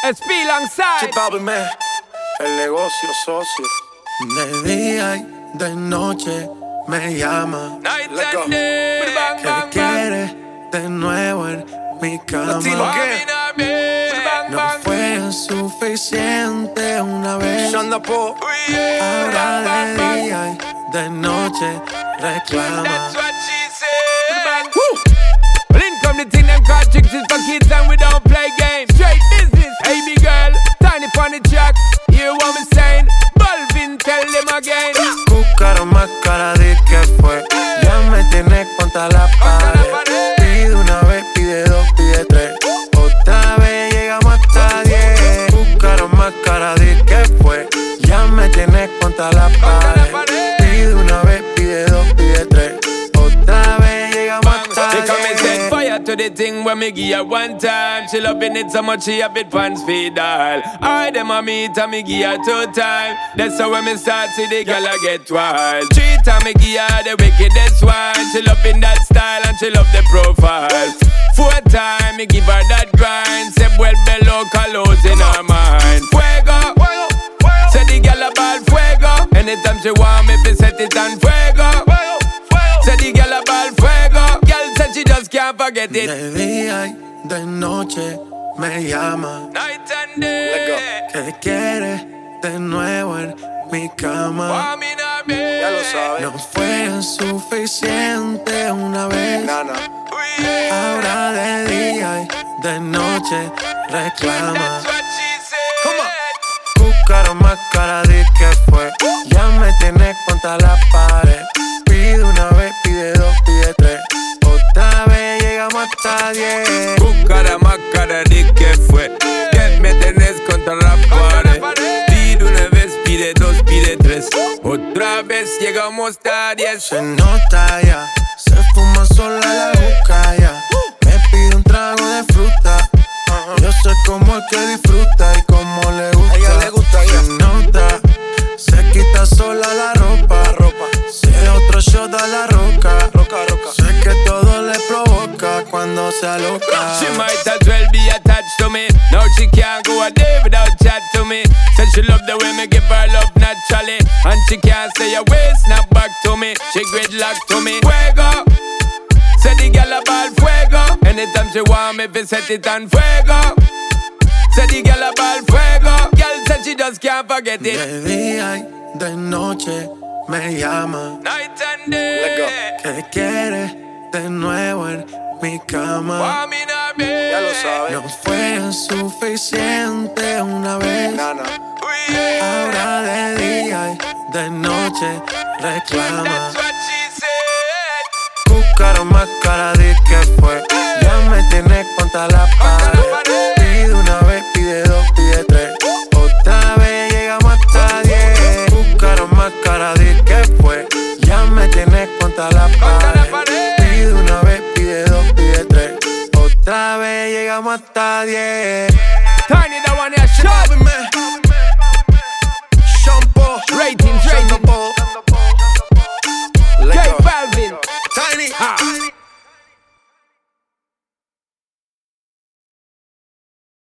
SP alongside el negocio socio. De día y de noche me llama. Night Let's go. and day. Bang, Que bang, quiere de nuevo en mi cama. Latino, ¿qué? bang, No bang. fue suficiente una vez. Shonda Po. Ahora de día y de noche reclama. That's what she said. Well, in come the thing them called tricks is for kids and we don't play games. Straight business, hey big girl, tiny pon the track. Hear what me saying? Balvin, tell them again. Cúcaro más cara de que fue. Ya me tienes contra la pared. Pide una vez, pide dos, pide tres. Otra vez llegamos hasta 10. Cúcaro más cara de que fue. Ya me tienes contra la pared. Pide una vez, pide dos, pide tres. Otra vez llegamos hasta 10. She come and set fire to the thing when me give her one time. She loving it so much she have it pants feed all. I dem a meet and me give her 2 times. That's how when me start see the girl I get wild. 3 times me give her the wickedest one. She loving that style and she love the profile. 4 times me give her that grind. Say well below colors in her mind. Fuego, say the girl a ball fuego. Anytime she want me fi set it on fuego. Say the girl a ball fuego. Girl said she just can't forget it. De día y de noche me llama. Night and day. Que quiere de nuevo en mi cama. Ya lo sabes. No fue suficiente una vez. Nana. Ahora de día y de noche reclama. Come on. Cúcaro más cara de que fue. Ya me tienes contra la pared. Pide una vez, pide dos, pide tres. Otra vez llegamos hasta 10. Cúcara más cara de que fue. Que me tenés contra la pared. Pide una vez, pide dos, pide tres. Otra vez llegamos hasta 10. Se nota ya, se fuma sola la juca ya. Me pide un trago de fruta. Yo sé cómo es que disfruta y cómo le gusta. A ella le gusta ya. Se nota, se quita sola la ropa. Se otro shot a la roca. Roca. Sé que todo le provoca cuando se aloca. She might as well be attached to me. Now she can't go a day without chat to me. Said she love the way me give her love naturally. And she can't stay away, snap back to me. She gridlock to me. Fuego. Say the girl a ball fuego. Anytime she want me, fi set it on fuego. Say the girl a ball fuego. Girl said she just can't forget it. De día y de noche me llama. Night and day. Let's go. Que quiere de nuevo en mi cama. Ya lo sabes. No fue suficiente una vez. Nana. Ahora de día y de noche reclama. Cúcaro más cara de que fue. Ya me tienes contra la pared. Pide una vez, pide dos, pide tres. Otra vez llegamos hasta 10. Cúcaro más cara de que fue. Ya me tienes contra la pared. Pide una vez, pide dos, pide tres. Otra vez llegamos hasta 10.